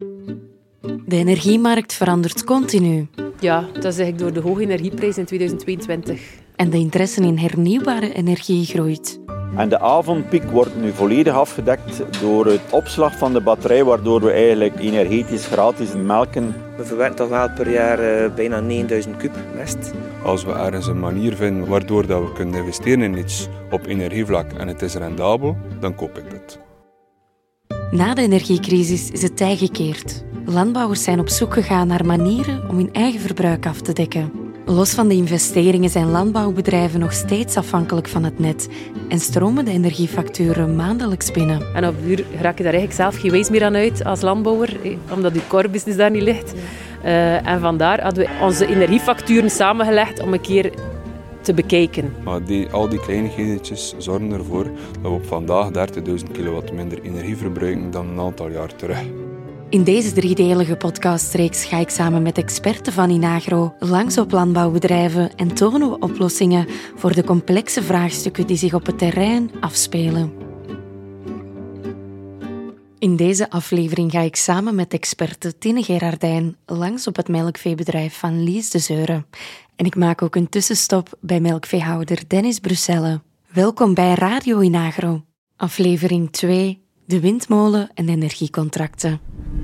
De energiemarkt verandert continu. Ja, dat is eigenlijk door de hoge energieprijs in 2022. En de interesse in hernieuwbare energie groeit. En de avondpiek wordt nu volledig afgedekt door het opslag van de batterij, waardoor we eigenlijk energetisch gratis melken. We verwerken toch wel per jaar bijna 9000 kub mest. Als we ergens een manier vinden waardoor dat we kunnen investeren in iets op energievlak en het is rendabel, dan koop ik het. Na de energiecrisis is het tij gekeerd. Landbouwers zijn op zoek gegaan naar manieren om hun eigen verbruik af te dekken. Los van de investeringen zijn landbouwbedrijven nog steeds afhankelijk van het net en stromen de energiefacturen maandelijks binnen. En op duur raak je daar eigenlijk zelf geen wijs meer aan uit als landbouwer, omdat je core business daar niet ligt. En vandaar hadden we onze energiefacturen samengelegd om een keer te bekijken. Maar al die kleinigheidjes zorgen ervoor dat we op vandaag 30.000 kilowatt minder energie verbruiken dan een aantal jaar terug. In deze driedelige podcastreeks ga ik samen met experten van Inagro langs op landbouwbedrijven en tonen we oplossingen voor de complexe vraagstukken die zich op het terrein afspelen. In deze aflevering ga ik samen met experte Tine Gerardijn langs op het melkveebedrijf van Lies de Zeure. En ik maak ook een tussenstop bij melkveehouder Dennis Brusselle. Welkom bij Radio Inagro. Aflevering 2, de windmolen en energiecontracten.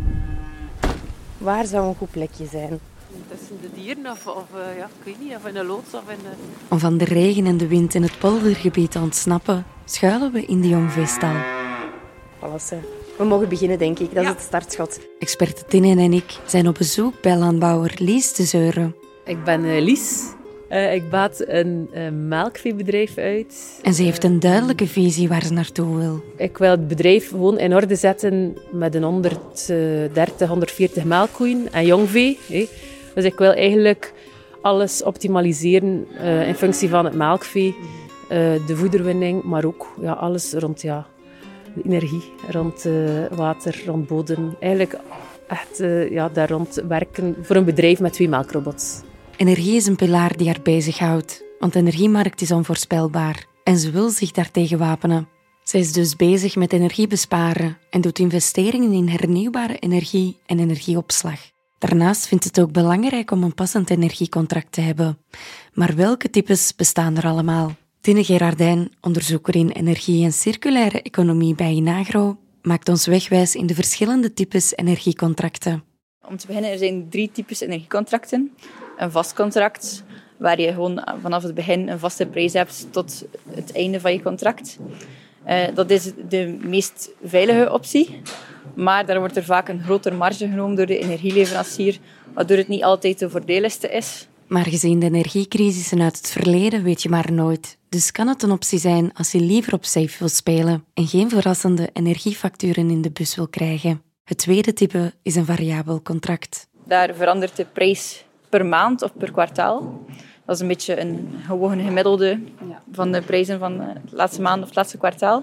Waar zou een goed plekje zijn? Tussen de dieren of ik weet niet, of in een loods of in de... Om van de regen en de wind in het poldergebied te ontsnappen, schuilen we in de Jongveestal. Alles, we mogen beginnen, denk ik. Dat is het startschot. Experte Tine en ik zijn op bezoek bij landbouwer Lies de Zeure. Ik ben Lies. Ik baat een melkveebedrijf uit. En ze heeft een duidelijke visie waar ze naartoe wil. Ik wil het bedrijf gewoon in orde zetten met een 130, 140 melkkoeien en jongvee. Dus ik wil eigenlijk alles optimaliseren in functie van het melkvee, de voederwinning, maar ook alles rond de energie, rond water, rond bodem. Eigenlijk echt daar rond werken voor een bedrijf met 2 melkrobots. Energie is een pilaar die haar bezighoudt, want de energiemarkt is onvoorspelbaar en ze wil zich daartegen wapenen. Zij is dus bezig met energie besparen en doet investeringen in hernieuwbare energie en energieopslag. Daarnaast vindt het ook belangrijk om een passend energiecontract te hebben. Maar welke types bestaan er allemaal? Tine Gerardijn, onderzoeker in energie en circulaire economie bij Inagro, maakt ons wegwijs in de verschillende types energiecontracten. Om te beginnen, er zijn 3 types energiecontracten. Een vast contract, waar je gewoon vanaf het begin een vaste prijs hebt tot het einde van je contract. Dat is de meest veilige optie, maar daar wordt er vaak een grotere marge genomen door de energieleverancier, waardoor het niet altijd de voordeligste is. Maar gezien de energiecrisissen uit het verleden weet je maar nooit. Dus kan het een optie zijn als je liever op safe wil spelen en geen verrassende energiefacturen in de bus wil krijgen. Het tweede type is een variabel contract. Daar verandert de prijs per maand of per kwartaal. Dat is een beetje een gewoon gemiddelde van de prijzen van de laatste maand of het laatste kwartaal.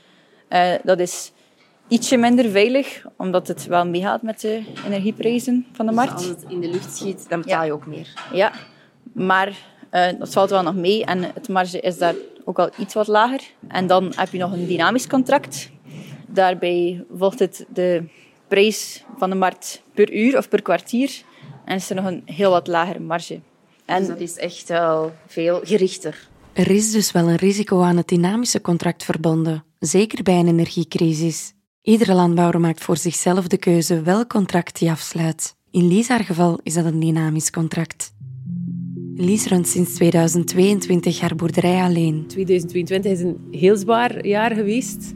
Dat is ietsje minder veilig, omdat het wel meegaat met de energieprijzen van de markt. Dus als het in de lucht schiet, dan betaal je ook meer. Ja, maar dat valt wel nog mee en het marge is daar ook al iets wat lager. En dan heb je nog een dynamisch contract. Daarbij volgt het de prijs van de markt per uur of per kwartier. En is er nog een heel wat lagere marge. En dus dat is echt wel veel gerichter. Er is dus wel een risico aan het dynamische contract verbonden, zeker bij een energiecrisis. Iedere landbouwer maakt voor zichzelf de keuze welk contract hij afsluit. In Lies haar geval is dat een dynamisch contract. Lies runt sinds 2022 haar boerderij alleen. 2022 is een heel zwaar jaar geweest.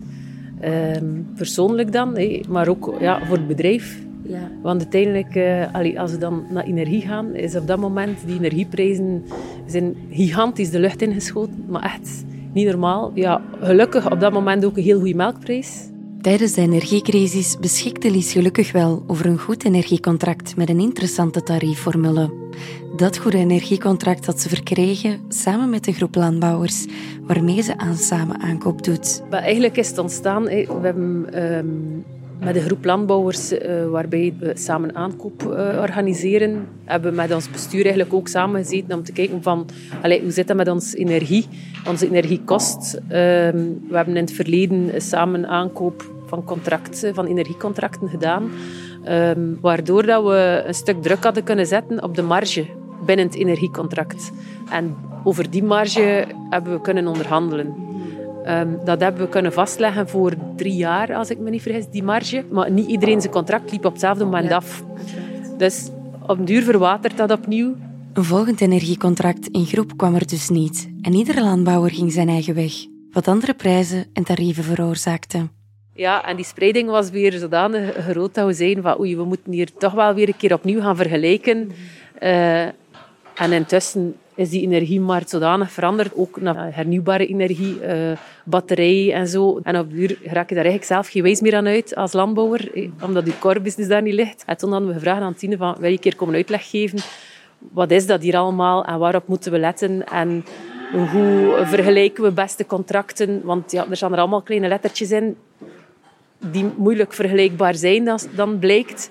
Persoonlijk dan, maar ook voor het bedrijf. Ja. Want uiteindelijk, als we dan naar energie gaan, is op dat moment die energieprijzen zijn gigantisch de lucht ingeschoten. Maar echt niet normaal. Ja, gelukkig op dat moment ook een heel goede melkprijs. Tijdens de energiecrisis beschikte Lies gelukkig wel over een goed energiecontract met een interessante tariefformule. Dat goede energiecontract had ze verkregen samen met een groep landbouwers, waarmee ze aan samen aankoop doet. Maar eigenlijk is het ontstaan, we hebben met een groep landbouwers waarbij we samen aankoop organiseren, hebben we met ons bestuur eigenlijk ook samengezeten om te kijken van hoe zit dat met onze energiekost. We hebben in het verleden samen aankoop van energiecontracten gedaan. Waardoor dat we een stuk druk hadden kunnen zetten op de marge binnen het energiecontract. En over die marge hebben we kunnen onderhandelen. Dat hebben we kunnen vastleggen voor 3 jaar, als ik me niet vergis, die marge. Maar niet iedereen zijn contract liep op hetzelfde moment af. Dus op een duur verwatert dat opnieuw. Een volgend energiecontract in groep kwam er dus niet. En iedere landbouwer ging zijn eigen weg. Wat andere prijzen en tarieven veroorzaakte. Ja, en die spreiding was weer zodanig groot dat we zeiden van oei, we moeten hier toch wel weer een keer opnieuw gaan vergelijken. En intussen is die energiemarkt zodanig veranderd, ook naar hernieuwbare energie, batterijen en zo. En op de duur raak je daar eigenlijk zelf geen wijs meer aan uit als landbouwer, omdat je core business daar niet ligt. En toen hadden we gevraagd aan Tine van, wil je een keer komen uitleg geven? Wat is dat hier allemaal en waarop moeten we letten? En hoe vergelijken we beste contracten? Want ja, er staan er allemaal kleine lettertjes in die moeilijk vergelijkbaar zijn, dan blijkt.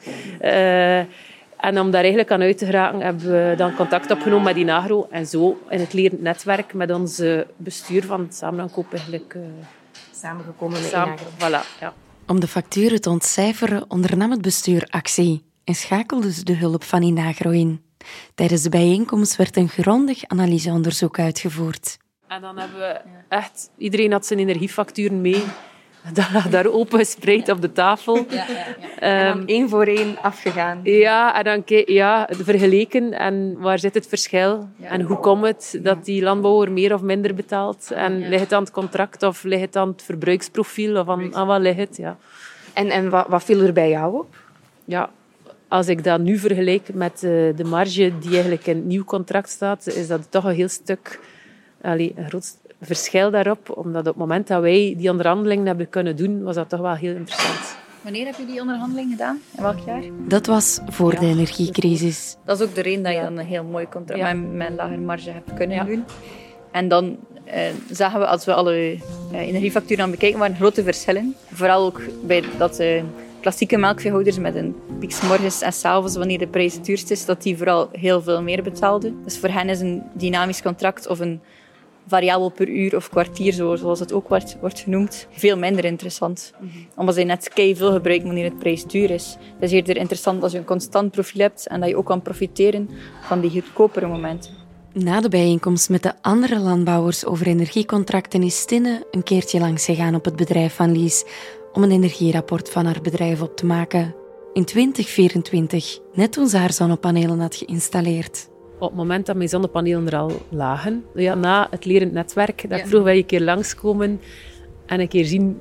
En om daar eigenlijk aan uit te geraken, hebben we dan contact opgenomen met Inagro. En zo in het lerend netwerk met ons bestuur van het samenaankoop eigenlijk... Samengekomen met Inagro. Voilà, ja. Om de facturen te ontcijferen ondernam het bestuur actie en schakelde ze de hulp van Inagro in. Tijdens de bijeenkomst werd een grondig analyseonderzoek uitgevoerd. En dan hebben we echt... Iedereen had zijn energiefacturen mee. Dat lag daar open gespreid op de tafel. En dan 1 voor 1 afgegaan. Ja, en dan vergeleken. En waar zit het verschil? Ja. En hoe komt het dat die landbouwer meer of minder betaalt? En ligt het aan het contract of ligt het aan het verbruiksprofiel? Of aan wat ligt het? Ja. En wat viel er bij jou op? Ja, als ik dat nu vergelijk met de marge die eigenlijk in het nieuw contract staat, is dat toch een heel stuk... een groot verschil daarop, omdat op het moment dat wij die onderhandelingen hebben kunnen doen, was dat toch wel heel interessant. Wanneer heb je die onderhandeling gedaan? In welk jaar? Dat was voor de energiecrisis. Dat is ook de reden dat je dan een heel mooi contract met een lagere marge hebt kunnen doen. En dan zagen we, als we alle energiefacturen aan bekijken, waren grote verschillen. Vooral ook bij dat klassieke melkveehouders met een piek 's morgens en 's avonds, wanneer de prijs het duurst is, dat die vooral heel veel meer betaalden. Dus voor hen is een dynamisch contract of een variabel per uur of kwartier, zoals het ook wordt genoemd, veel minder interessant. Omdat ze net veel gebruiken wanneer het prijs duur is. Het is eerder interessant als je een constant profiel hebt en dat je ook kan profiteren van die goedkopere momenten. Na de bijeenkomst met de andere landbouwers over energiecontracten is Tine een keertje langs gegaan op het bedrijf van Lies om een energierapport van haar bedrijf op te maken. In 2024, net toen ze haar zonnepanelen had geïnstalleerd. Op het moment dat mijn zonnepanelen er al lagen, na het lerend netwerk, dat ik vroeg, wil je een keer langskomen en een keer zien,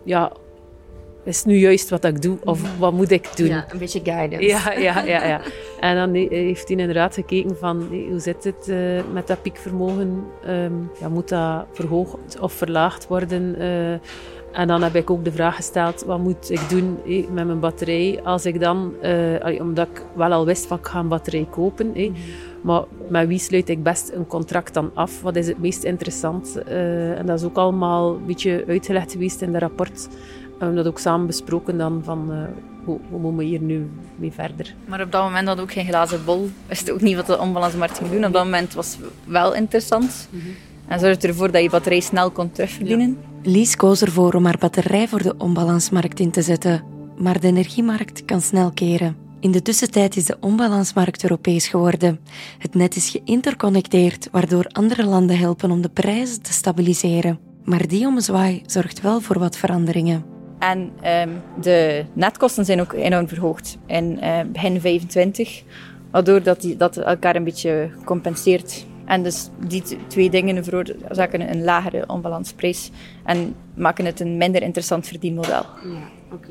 is het nu juist wat ik doe of wat moet ik doen? Ja, een beetje guidance. Ja. En dan heeft hij inderdaad gekeken van, hoe zit het met dat piekvermogen? Moet dat verhoogd of verlaagd worden? En dan heb ik ook de vraag gesteld, wat moet ik doen met mijn batterij? Als ik dan, omdat ik wel al wist van ik ga een batterij kopen, maar met wie sluit ik best een contract dan af? Wat is het meest interessant? En dat is ook allemaal een beetje uitgelegd geweest in dat rapport. We hebben dat ook samen besproken dan van hoe moeten we hier nu mee verder. Maar op dat moment had ook geen glazen bol. Wist ook niet wat de onbalansmarkt ging doen. Op dat moment was het wel interessant. En zorgde ervoor dat je batterij snel kon terugverdienen. Ja. Lies koos ervoor om haar batterij voor de onbalansmarkt in te zetten. Maar de energiemarkt kan snel keren. In de tussentijd is de onbalansmarkt Europees geworden. Het net is geïnterconnecteerd, waardoor andere landen helpen om de prijzen te stabiliseren. Maar die ommezwaai zorgt wel voor wat veranderingen. En de netkosten zijn ook enorm verhoogd in begin 25, waardoor dat elkaar een beetje compenseert. En dus die 2 dingen veroorzaken een lagere onbalansprijs en maken het een minder interessant verdienmodel. Ja, oké.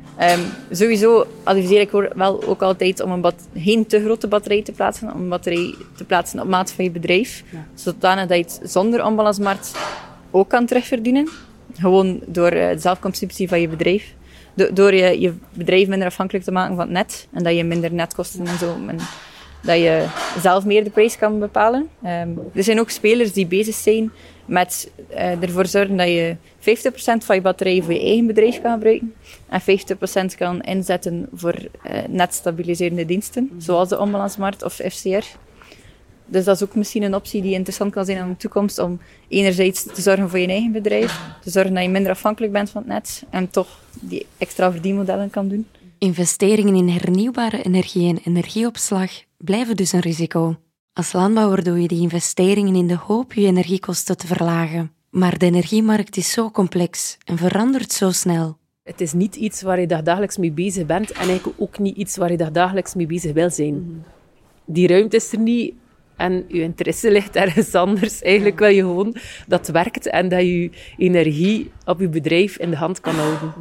Sowieso adviseer ik wel ook altijd om geen te grote batterij te plaatsen, om een batterij te plaatsen op maat van je bedrijf, zodanig dat je het zonder onbalansmarkt ook kan terugverdienen. Gewoon door de zelfconsumptie van je bedrijf. Door je bedrijf minder afhankelijk te maken van het net en dat je minder netkosten en zo. En dat je zelf meer de prijs kan bepalen. Er zijn ook spelers die bezig zijn met ervoor zorgen dat je 50% van je batterij voor je eigen bedrijf kan gebruiken en 50% kan inzetten voor netstabiliserende diensten, zoals de onbalansmarkt of FCR. Dus dat is ook misschien een optie die interessant kan zijn in de toekomst om enerzijds te zorgen voor je eigen bedrijf, te zorgen dat je minder afhankelijk bent van het net en toch die extra verdienmodellen kan doen. Investeringen in hernieuwbare energie en energieopslag blijven dus een risico. Als landbouwer doe je die investeringen in de hoop je energiekosten te verlagen. Maar de energiemarkt is zo complex en verandert zo snel. Het is niet iets waar je dagelijks mee bezig bent en eigenlijk ook niet iets waar je dagelijks mee bezig wil zijn. Die ruimte is er niet en je interesse ligt ergens anders. Eigenlijk wil je gewoon dat het werkt en dat je energie op je bedrijf in de hand kan houden.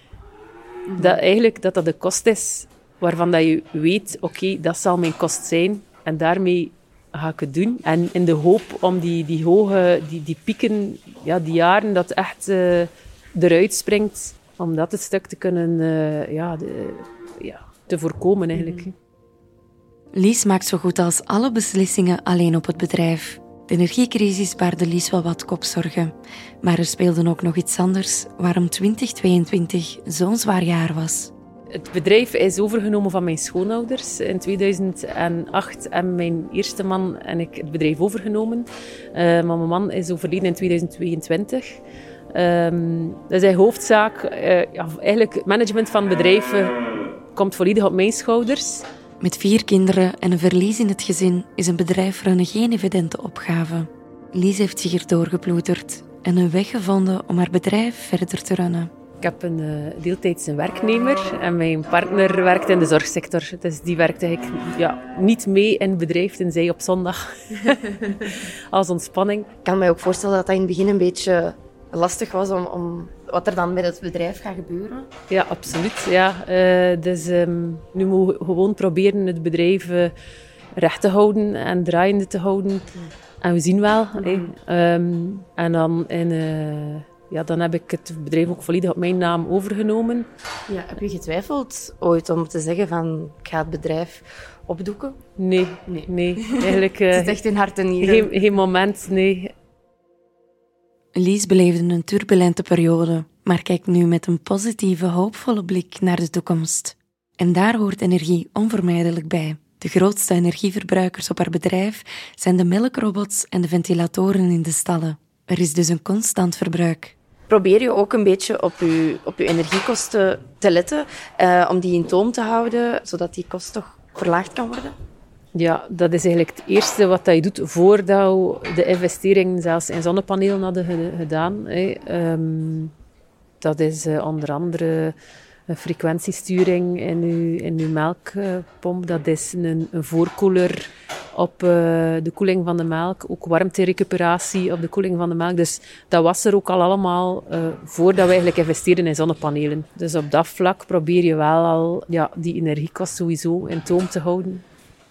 Dat de kost is waarvan dat je weet, oké, dat zal mijn kost zijn en daarmee ga ik het doen. En in de hoop om die hoge, die pieken, ja, die jaren dat echt eruit springt, om dat het stuk te kunnen te voorkomen eigenlijk. Lies maakt zo goed als alle beslissingen alleen op het bedrijf. De energiecrisis baarde Lies wel wat kopzorgen. Maar er speelde ook nog iets anders waarom 2022 zo'n zwaar jaar was. Het bedrijf is overgenomen van mijn schoonouders. In 2008 hebben mijn eerste man en ik het bedrijf overgenomen. Maar mijn man is overleden in 2022. Dat is in hoofdzaak... eigenlijk het management van bedrijven komt volledig op mijn schouders. Met 4 kinderen en een verlies in het gezin is een bedrijf runnen geen evidente opgave. Lies heeft zich erdoor geploeterd en een weg gevonden om haar bedrijf verder te runnen. Ik heb een deeltijdse werknemer en mijn partner werkt in de zorgsector. Dus die werkt eigenlijk niet mee in het bedrijf, tenzij op zondag. Als ontspanning. Ik kan mij ook voorstellen dat dat in het begin een beetje lastig was om wat er dan met het bedrijf gaat gebeuren. Ja, absoluut. Ja. Dus nu moeten we gewoon proberen het bedrijf recht te houden en draaiende te houden. En we zien wel. En dan dan heb ik het bedrijf ook volledig op mijn naam overgenomen. Ja, heb je getwijfeld ooit om te zeggen van ik ga het bedrijf opdoeken? Nee. Eigenlijk, het is echt in hart en nieren. Geen moment, nee. Lies beleefde een turbulente periode, maar kijkt nu met een positieve, hoopvolle blik naar de toekomst. En daar hoort energie onvermijdelijk bij. De grootste energieverbruikers op haar bedrijf zijn de melkrobots en de ventilatoren in de stallen. Er is dus een constant verbruik. Probeer je ook een beetje op je energiekosten te letten, om die in toom te houden, zodat die kost toch verlaagd kan worden? Ja, dat is eigenlijk het eerste wat je doet voordat we de investeringen zelfs in zonnepanelen hadden gedaan. Dat is onder andere een frequentiesturing in uw melkpomp. Dat is een voorkoeler op de koeling van de melk. Ook warmterecuperatie op de koeling van de melk. Dus dat was er ook al allemaal voordat we eigenlijk investeerden in zonnepanelen. Dus op dat vlak probeer je wel al die energiekost sowieso in toom te houden.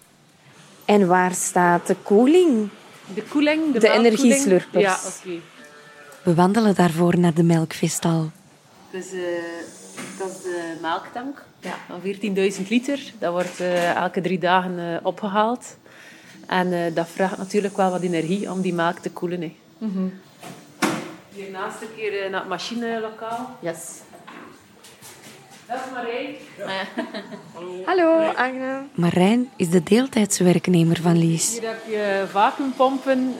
En waar staat de koeling? De koeling? De energieslurpers. Ja, oké. We wandelen daarvoor naar de melkveestal. Dus dat is de melktank van 14.000 liter. Dat wordt elke 3 dagen opgehaald. En dat vraagt natuurlijk wel wat energie om die melk te koelen. Hè. Mm-hmm. Hiernaast een keer naar het machinelokaal. Yes. Dat is Marijn. Hallo, Agne. Marijn is de deeltijdse werknemer van Lies. Hier heb je vacuumpompen.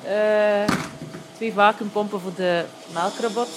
2 vacuumpompen voor de melkrobot.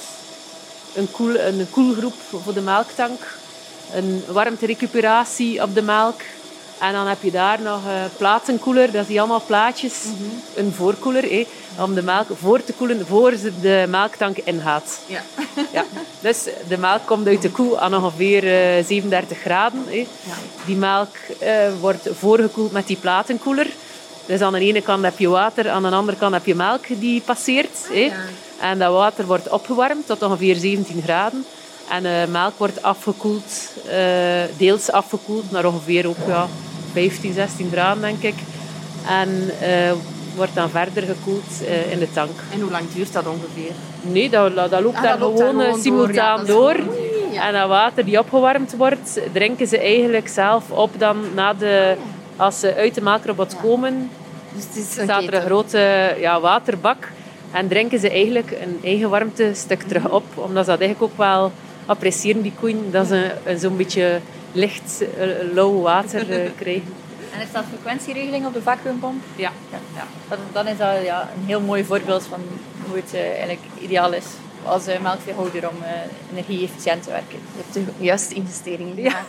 Een koelgroep voor de melktank. Een warmterecuperatie op de melk. En dan heb je daar nog een platenkoeler. Dat is allemaal plaatjes. Mm-hmm. Een voorkoeler. Om de melk voor te koelen voor ze de melktank ingaat. Ja. Dus de melk komt uit de koe aan ongeveer 37 graden. Ja. Die melk wordt voorgekoeld met die platenkoeler. Dus aan de ene kant heb je water, aan de andere kant heb je melk die passeert. Ja. En dat water wordt opgewarmd tot ongeveer 17 graden. En de melk wordt afgekoeld, deels afgekoeld naar ongeveer ook 15, 16 graden, denk ik. En wordt dan verder gekoeld in de tank. En hoe lang duurt dat ongeveer? Nee, dat loopt daar gewoon simultaan door. Ja. En dat water die opgewarmd wordt, drinken ze eigenlijk zelf op dan als ze uit de melkrobot komen. Dus het is staat er een grote waterbak. En drinken ze eigenlijk een eigen warmtestuk terug op. Omdat ze dat eigenlijk ook wel appreciëren, die koeien. Dat ze zo'n beetje licht, lauw water krijgen. En is dat frequentieregeling op de vacuümpomp? Ja. Dan is dat een heel mooi voorbeeld van hoe het eigenlijk ideaal is. als melkveehouder om energie-efficiënt te werken. Je hebt de juiste investeringen gemaakt.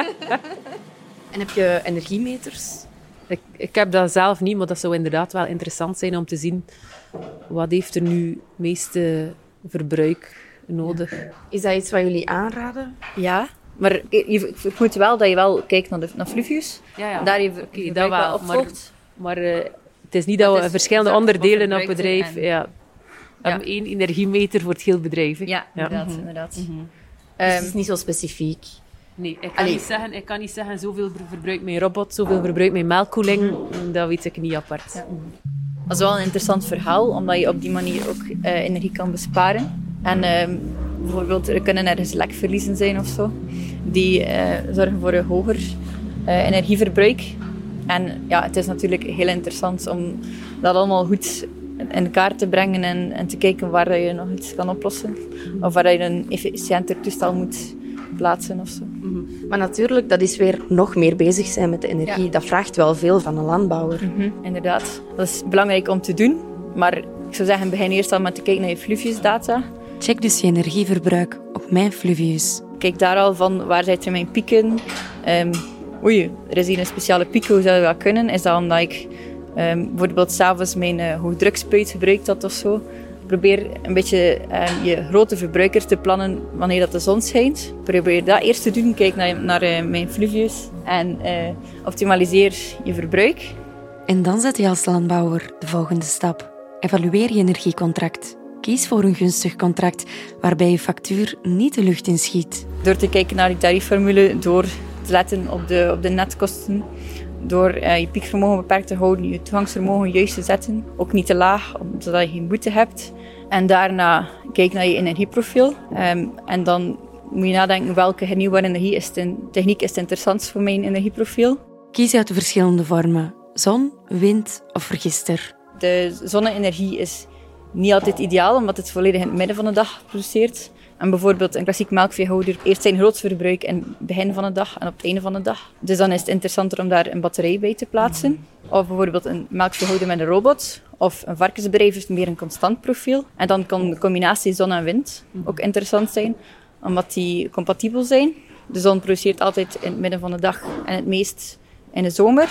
En heb je energiemeters? Ik heb dat zelf niet, maar dat zou inderdaad wel interessant zijn om te zien wat heeft er nu het meeste verbruik nodig. Is dat iets wat jullie aanraden? Ja, maar je moet wel dat je wel kijkt naar Fluvius. Ja. Daar je dat wel wel, opvolgt. Maar het is niet dat we verschillende onderdelen op bedrijf... en- Ja. We hebben 1 energiemeter voor het hele bedrijf. Hè. Ja, inderdaad. Dus het is niet zo specifiek. Nee, ik kan niet zeggen zoveel verbruikt mijn robot, zoveel verbruikt mijn melkkoeling. Dat weet ik niet apart. Ja. Dat is wel een interessant verhaal, omdat je op die manier ook energie kan besparen. En bijvoorbeeld, er kunnen ergens lekverliezen zijn of zo, die zorgen voor een hoger energieverbruik. En ja, het is natuurlijk heel interessant om dat allemaal goed in kaart te brengen en te kijken waar je nog iets kan oplossen. Of waar je een efficiënter toestel moet plaatsen of zo. Maar natuurlijk, dat is weer nog meer bezig zijn met de energie. Ja. Dat vraagt wel veel van een landbouwer. Inderdaad. Dat is belangrijk om te doen. Maar ik zou zeggen, begin eerst al met te kijken naar je Fluvius-data. Check dus je energieverbruik op Mijn Fluvius. Kijk daar al van, waar zijn mijn pieken? Er is hier een speciale piek, hoe zou dat kunnen? Is dat omdat ik bijvoorbeeld s'avonds mijn hoogdrukspuit gebruikt had of zo? Probeer een beetje je grote verbruiker te plannen wanneer dat de zon schijnt. Probeer dat eerst te doen. Kijk naar mijn Fluvius en optimaliseer je verbruik. En dan zet je als landbouwer de volgende stap. Evalueer je energiecontract. Kies voor een gunstig contract waarbij je factuur niet de lucht inschiet. Door te kijken naar die tariefformule, door te letten op de netkosten, door je piekvermogen beperkt te houden, je toegangsvermogen juist te zetten, ook niet te laag, zodat je geen boete hebt. En daarna kijk naar je energieprofiel. En dan moet je nadenken welke hernieuwbare techniek is het interessantst voor mijn energieprofiel. Kies uit de verschillende vormen. Zon, wind of vergister. De zonne-energie is niet altijd ideaal, omdat het volledig in het midden van de dag produceert. En bijvoorbeeld een klassiek melkveehouder heeft zijn grootste verbruik in het begin van de dag en op het einde van de dag. Dus dan is het interessanter om daar een batterij bij te plaatsen. Of bijvoorbeeld een melkveehouder met een robot. Of een varkensbedrijf heeft meer een constant profiel. En dan kan de combinatie zon en wind ook interessant zijn, omdat die compatibel zijn. De zon produceert altijd in het midden van de dag en het meest in de zomer.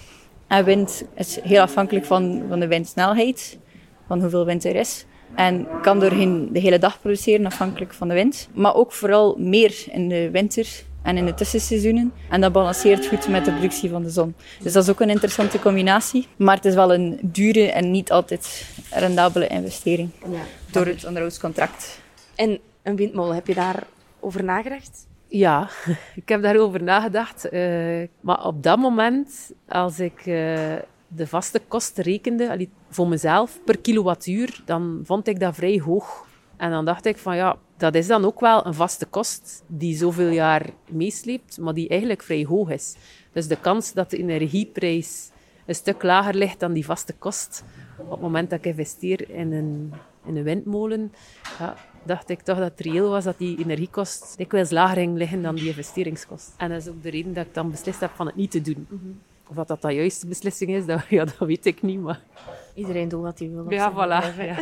En wind is heel afhankelijk van de windsnelheid, van hoeveel wind er is. En kan doorheen de hele dag produceren, afhankelijk van de wind. Maar ook vooral meer in de winter en in de tussenseizoenen. En dat balanceert goed met de productie van de zon. Dus dat is ook een interessante combinatie. Maar het is wel een dure en niet altijd rendabele investering. Door het onderhoudscontract. En een windmolen, heb je daarover nagedacht? Ja, ik heb daarover nagedacht. Maar op dat moment, als ik de vaste kosten rekende, voor mezelf per kilowattuur, dan vond ik dat vrij hoog. En dan dacht ik van ja, dat is dan ook wel een vaste kost die zoveel jaar meesleept, maar die eigenlijk vrij hoog is. Dus de kans dat de energieprijs een stuk lager ligt dan die vaste kost, op het moment dat ik investeer in een windmolen, ja, dacht ik toch dat het reëel was dat die energiekost dikwijls lager ging liggen dan die investeringskost. En dat is ook de reden dat ik dan beslist heb van het niet te doen. Of dat de juiste beslissing is, dat weet ik niet. Maar... Iedereen doet wat hij wil. Ja, voilà. Ja.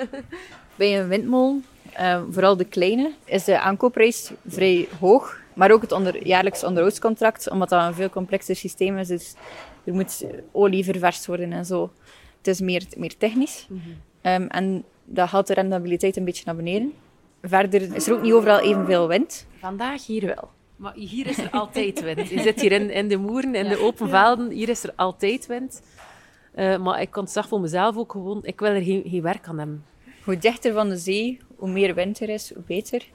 Bij een windmolen, vooral de kleine, is de aankoopprijs vrij hoog. Maar ook het jaarlijks onderhoudscontract, omdat dat een veel complexer systeem is. Dus er moet olie ververst worden en zo. Het is meer technisch. En dat haalt de rendabiliteit een beetje naar beneden. Verder is er ook niet overal evenveel wind. Vandaag hier wel. Maar hier is er altijd wind. Je zit hier in de moeren, in de open velden. Hier is er altijd wind. Maar ik zag voor mezelf ook gewoon, ik wil er geen werk aan hebben. Hoe dichter van de zee, hoe meer wind er is, hoe beter.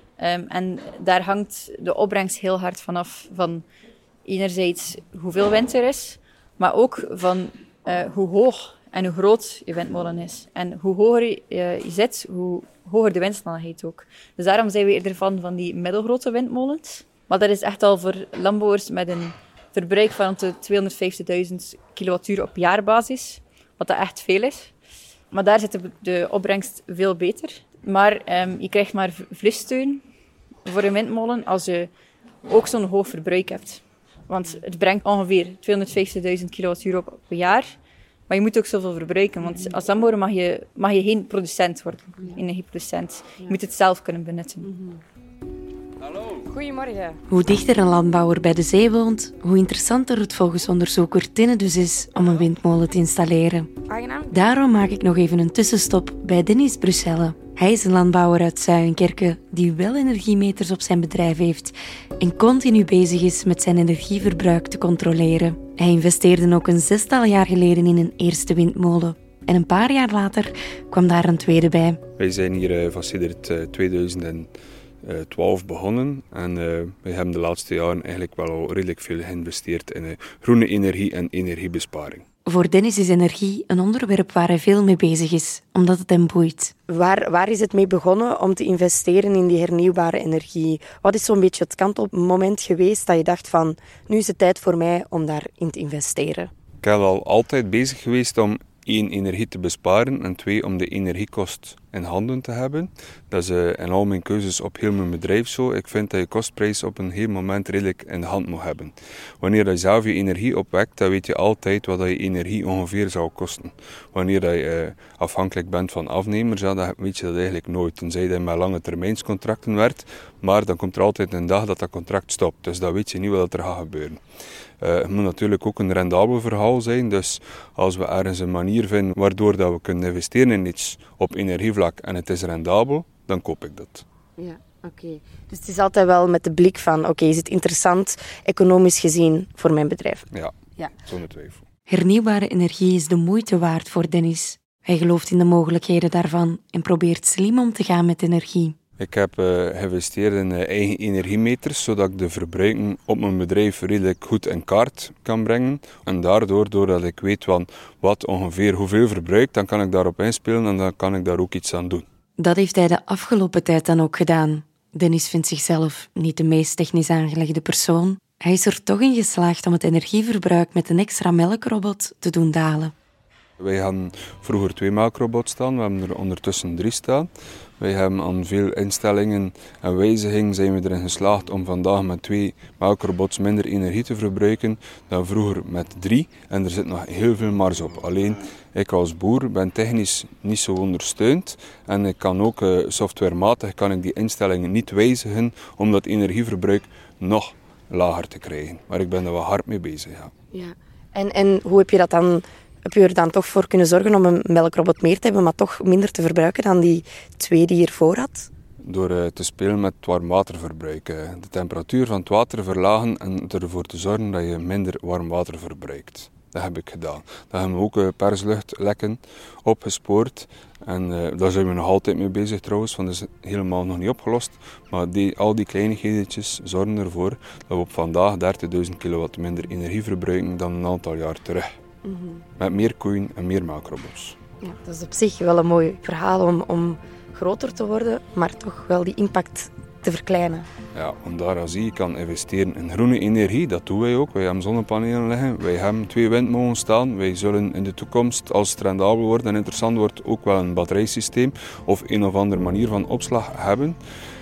En daar hangt de opbrengst heel hard vanaf. Van enerzijds hoeveel wind er is, maar ook van hoe hoog en hoe groot je windmolen is. En hoe hoger je zit, hoe hoger de windsnelheid ook. Dus daarom zijn we eerder van die middelgrote windmolens. Maar dat is echt al voor landbouwers met een verbruik van rond de 250.000 kilowattuur op jaarbasis. Wat dat echt veel is. Maar daar zit de opbrengst veel beter. Maar je krijgt maar vliessteun voor een windmolen als je ook zo'n hoog verbruik hebt. Want het brengt ongeveer 250.000 kilowattuur op per jaar. Maar je moet ook zoveel verbruiken, want als landbouwer mag je geen producent worden, energieproducent. Je moet het zelf kunnen benutten. Goedemorgen. Hoe dichter een landbouwer bij de zee woont, hoe interessanter het volgens onderzoeker Tinne dus is om een windmolen te installeren. Aangenaam. Daarom maak ik nog even een tussenstop bij Dennis Brusselle. Hij is een landbouwer uit Zuijenkerke die wel energiemeters op zijn bedrijf heeft en continu bezig is met zijn energieverbruik te controleren. Hij investeerde ook een 6-tal jaar geleden in een eerste windmolen. En een paar jaar later kwam daar een tweede bij. Wij zijn hier van sedert 2012 begonnen en wij hebben de laatste jaren eigenlijk wel al redelijk veel geïnvesteerd in groene energie en energiebesparing. Voor Dennis is energie een onderwerp waar hij veel mee bezig is, omdat het hem boeit. Waar is het mee begonnen om te investeren in die hernieuwbare energie? Wat is zo'n beetje het kantelmoment geweest dat je dacht van, nu is het tijd voor mij om daarin te investeren? Ik ben al altijd bezig geweest om 1, energie te besparen en 2, om de energiekost in handen te hebben. Dat is in al mijn keuzes op heel mijn bedrijf zo. Ik vind dat je kostprijs op een heel moment redelijk in de hand moet hebben. Wanneer je zelf je energie opwekt, dan weet je altijd wat je energie ongeveer zou kosten. Wanneer je afhankelijk bent van afnemers, dan weet je dat eigenlijk nooit. Tenzij je met lange termijnscontracten werkt, maar dan komt er altijd een dag dat contract stopt. Dus dan weet je niet wat er gaat gebeuren. Het moet natuurlijk ook een rendabel verhaal zijn, dus als we ergens een manier vinden waardoor dat we kunnen investeren in iets op energievlak en het is rendabel, dan koop ik dat. Ja, oké. Dus het is altijd wel met de blik van, oké, is het interessant economisch gezien voor mijn bedrijf? Ja, zonder twijfel. Hernieuwbare energie is de moeite waard voor Dennis. Hij gelooft in de mogelijkheden daarvan en probeert slim om te gaan met energie. Ik heb geïnvesteerd in eigen energiemeters, zodat ik de verbruiken op mijn bedrijf redelijk goed in kaart kan brengen. En daardoor, doordat ik weet van wat ongeveer hoeveel verbruikt, dan kan ik daarop inspelen en dan kan ik daar ook iets aan doen. Dat heeft hij de afgelopen tijd dan ook gedaan. Dennis vindt zichzelf niet de meest technisch aangelegde persoon. Hij is er toch in geslaagd om het energieverbruik met een extra melkrobot te doen dalen. Wij hadden vroeger 2 melkrobots staan, we hebben er ondertussen 3 staan. Wij hebben aan veel instellingen en wijzigingen zijn we erin geslaagd om vandaag met 2 melkrobots minder energie te verbruiken dan vroeger met 3. En er zit nog heel veel mars op. Alleen ik als boer ben technisch niet zo ondersteund en ik kan ook softwarematig kan ik die instellingen niet wijzigen om dat energieverbruik nog lager te krijgen. Maar ik ben er wel hard mee bezig. Ja. En hoe heb je dat dan? Heb je er dan toch voor kunnen zorgen om een melkrobot meer te hebben, maar toch minder te verbruiken dan die 2 die je ervoor had? Door te spelen met het warmwaterverbruik. De temperatuur van het water verlagen en ervoor te zorgen dat je minder warm water verbruikt. Dat heb ik gedaan. Dan hebben we ook persluchtlekken opgespoord. En daar zijn we nog altijd mee bezig trouwens, want dat is helemaal nog niet opgelost. Maar al die kleinigheidjes zorgen ervoor dat we op vandaag 30.000 kilowatt minder energie verbruiken dan een aantal jaar terug. Met meer koeien en meer melkrobots. Ja, dat is op zich wel een mooi verhaal om groter te worden, maar toch wel die impact te verkleinen. Ja, vandaar als je kan investeren in groene energie, dat doen wij ook. Wij hebben zonnepanelen liggen, wij hebben 2 windmolens staan. Wij zullen in de toekomst, als het rendabel wordt en interessant wordt, ook wel een batterijsysteem of een of andere manier van opslag hebben.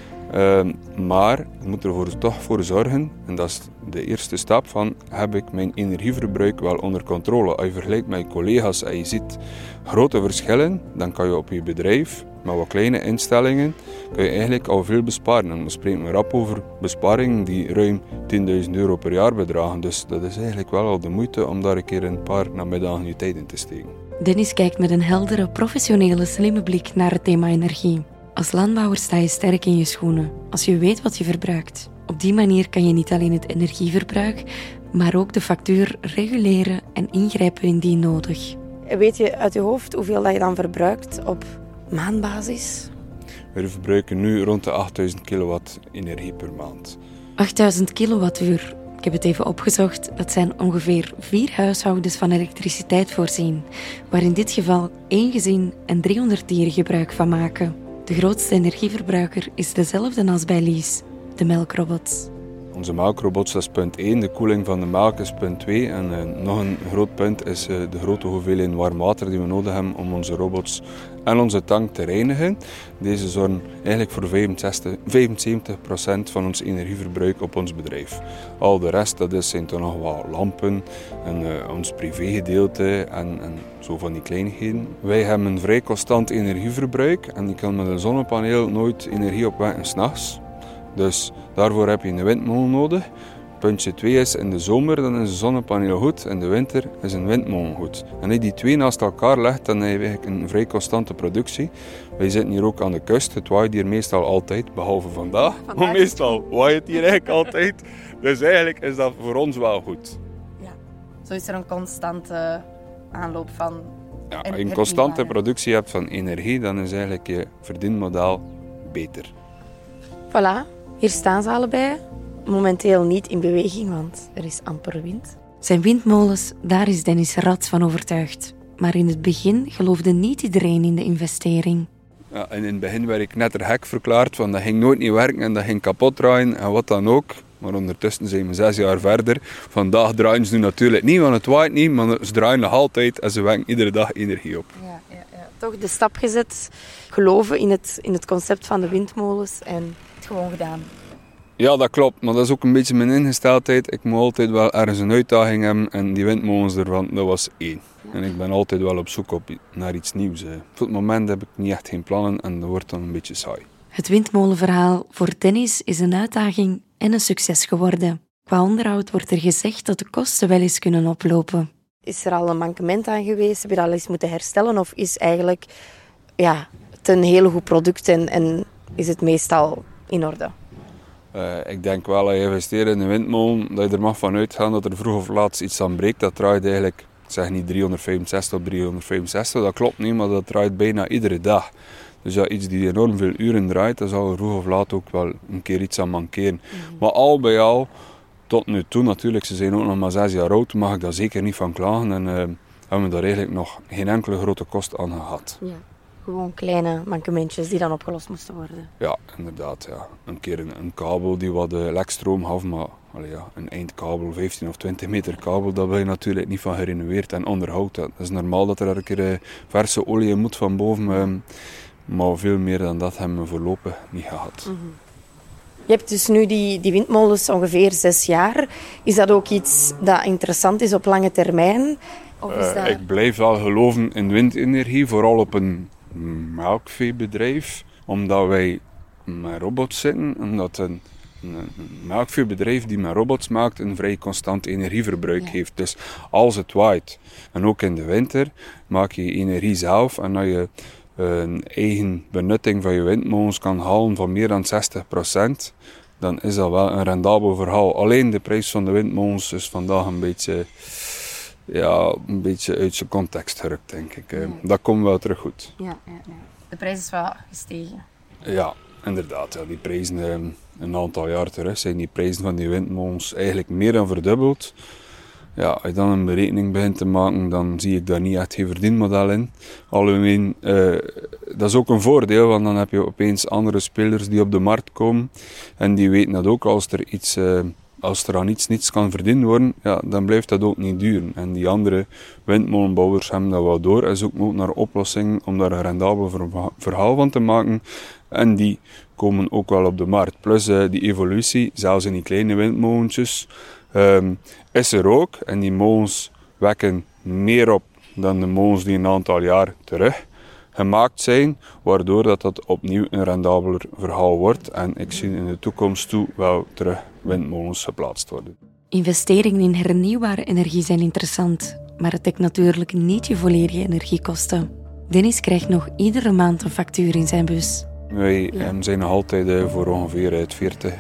Maar je moet er toch voor zorgen, en dat is de eerste stap van, heb ik mijn energieverbruik wel onder controle. Als je vergelijkt met je collega's en je ziet grote verschillen, dan kan je op je bedrijf, met wat kleine instellingen, kun je eigenlijk al veel besparen. En we spreken rap over besparingen die ruim €10.000 per jaar bedragen. Dus dat is eigenlijk wel al de moeite om daar een keer een paar namiddagen je tijd in te steken. Dennis kijkt met een heldere, professionele, slimme blik naar het thema energie. Als landbouwer sta je sterk in je schoenen, als je weet wat je verbruikt. Op die manier kan je niet alleen het energieverbruik, maar ook de factuur reguleren en ingrijpen indien nodig. Weet je uit je hoofd hoeveel dat je dan verbruikt op maandbasis? We verbruiken nu rond de 8.000 kilowatt energie per maand. 8.000 kilowattuur. Ik heb het even opgezocht. Dat zijn ongeveer 4 huishoudens van elektriciteit voorzien, waar in dit geval 1 gezin en 300 dieren gebruik van maken. De grootste energieverbruiker is dezelfde als bij Lies, de melkrobots. Onze melkrobots is punt 1, de koeling van de melk is punt 2. En nog een groot punt is de grote hoeveelheid warm water die we nodig hebben om onze robots en onze tank te reinigen. Deze zorgen eigenlijk voor 75% van ons energieverbruik op ons bedrijf. Al de rest zijn toch nog wel lampen en ons privégedeelte en zo van die kleinigheden. Wij hebben een vrij constant energieverbruik en je kan met een zonnepaneel nooit energie opwekken 's nachts. Dus daarvoor heb je een windmolen nodig. Puntje 2 is in de zomer dan is een zonnepaneel goed, in de winter is een windmolen goed. En als je die twee naast elkaar legt, dan heb je eigenlijk een vrij constante productie. Wij zitten hier ook aan de kust, het waait hier meestal altijd, behalve vandaag. Maar meestal waait het hier eigenlijk altijd. Dus eigenlijk is dat voor ons wel goed. Ja. Zo is er een constante aanloop van... Ja, als je een constante productie hebt van energie, dan is eigenlijk je verdienmodel beter. Voilà, hier staan ze allebei. Momenteel niet in beweging, want er is amper wind. Zijn windmolens, daar is Dennis Rats van overtuigd. Maar in het begin geloofde niet iedereen in de investering. Ja, en in het begin werd ik net gek verklaard, van dat ging nooit niet werken en dat ging kapot draaien en wat dan ook. Maar ondertussen zijn we 6 jaar verder. Vandaag draaien ze nu natuurlijk niet, want het waait niet, maar ze draaien nog altijd en ze wekken iedere dag energie op. Ja. Toch de stap gezet, geloven in het concept van de windmolens en het gewoon gedaan. Ja, dat klopt, maar dat is ook een beetje mijn ingesteldheid. Ik moet altijd wel ergens een uitdaging hebben en die windmolens ervan, dat was 1. En ik ben altijd wel op zoek naar iets nieuws. Voor het moment heb ik niet echt geen plannen en dat wordt dan een beetje saai. Het windmolenverhaal voor Dennis is een uitdaging en een succes geworden. Qua onderhoud wordt er gezegd dat de kosten wel eens kunnen oplopen. Is er al een mankement aan geweest? Heb je dat al eens moeten herstellen? Of is eigenlijk het een heel goed product en is het meestal in orde? Ik denk wel, als je investeert in een windmolen, dat je er mag van uitgaan dat er vroeg of laat iets aan breekt. Dat draait eigenlijk, ik zeg niet 365 op 365, dat klopt niet, maar dat draait bijna iedere dag. Dus ja, iets die enorm veel uren draait, daar zal er vroeg of laat ook wel een keer iets aan mankeren. Maar al bij al, tot nu toe natuurlijk, ze zijn ook nog maar 6 jaar oud, mag ik daar zeker niet van klagen. En hebben we daar eigenlijk nog geen enkele grote kost aan gehad. Ja. Gewoon kleine mankementjes die dan opgelost moesten worden. Ja, inderdaad. Ja. Een keer een kabel die wat lekstroom gaf, maar een eindkabel, 15 of 20 meter kabel, daar ben je natuurlijk niet van gerenoveerd en onderhoud. Dat is normaal dat er een keer verse olie in moet van boven, maar veel meer dan dat hebben we voorlopig niet gehad. Mm-hmm. Je hebt dus nu die windmolens ongeveer 6 jaar. Is dat ook iets dat interessant is op lange termijn? Of is dat... Ik blijf wel geloven in windenergie, vooral op een melkveebedrijf, omdat wij met robots zitten, omdat een melkveebedrijf die met robots maakt een vrij constant energieverbruik heeft. Dus als het waait en ook in de winter maak je energie zelf en als je een eigen benutting van je windmolens kan halen van meer dan 60%, dan is dat wel een rendabel verhaal. Alleen de prijs van de windmolens is vandaag een beetje uit zijn context gerukt, denk ik. Ja. Dat komt wel terug goed. Ja. De prijs is wel gestegen. Ja, inderdaad. Ja. Die prijzen, een aantal jaar terug zijn die prijzen van die windmolens eigenlijk meer dan verdubbeld. Ja, als je dan een berekening begint te maken, dan zie ik daar niet echt geen verdienmodel in. Alhoewel, dat is ook een voordeel, want dan heb je opeens andere spelers die op de markt komen. En die weten dat ook, als er aan niets kan verdiend worden, ja, dan blijft dat ook niet duren. En die andere windmolenbouwers hebben dat wel door en zoeken ook naar oplossingen om daar een rendabel verhaal van te maken. En die komen ook wel op de markt. Plus die evolutie, zelfs in die kleine windmolentjes, is er ook. En die molens wekken meer op dan de molens die een aantal jaar terug gemaakt zijn, waardoor dat opnieuw een rendabeler verhaal wordt. En ik zie in de toekomst toe wel terug windmolens geplaatst worden. Investeringen in hernieuwbare energie zijn interessant, maar het dekt natuurlijk niet je volledige energiekosten. Dennis krijgt nog iedere maand een factuur in zijn bus. Wij zijn nog altijd voor ongeveer het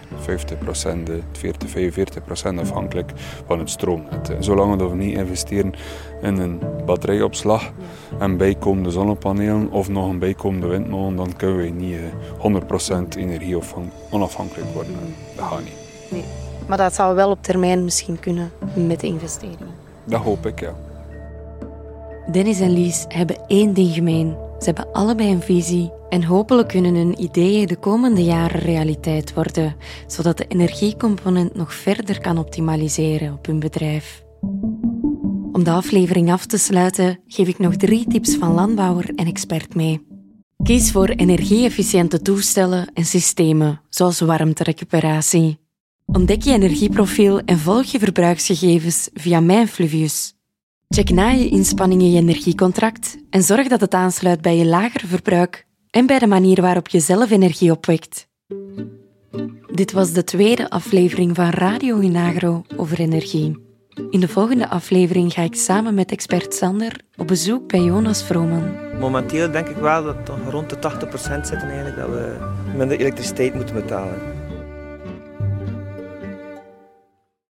40-45% afhankelijk van het stroomnet. Zolang we niet investeren in een batterijopslag en bijkomende zonnepanelen of nog een bijkomende windmolen, dan kunnen we niet 100% energie onafhankelijk worden. Dat gaat niet. Nee. Maar dat zou wel op termijn misschien kunnen met de investeringen. Dat hoop ik, ja. Dennis en Lies hebben één ding gemeen. Ze hebben allebei een visie en hopelijk kunnen hun ideeën de komende jaren realiteit worden, zodat de energiecomponent nog verder kan optimaliseren op hun bedrijf. Om de aflevering af te sluiten, geef ik nog 3 tips van landbouwer en expert mee. Kies voor energie-efficiënte toestellen en systemen, zoals warmterecuperatie. Ontdek je energieprofiel en volg je verbruiksgegevens via Mijn Fluvius. Check na je inspanningen je energiecontract en zorg dat het aansluit bij je lager verbruik en bij de manier waarop je zelf energie opwekt. Dit was de 2e aflevering van Radio Unagro over energie. In de volgende aflevering ga ik samen met expert Sander op bezoek bij Jonas Vrooman. Momenteel denk ik wel dat het rond de 80% zitten eigenlijk dat we minder elektriciteit moeten betalen.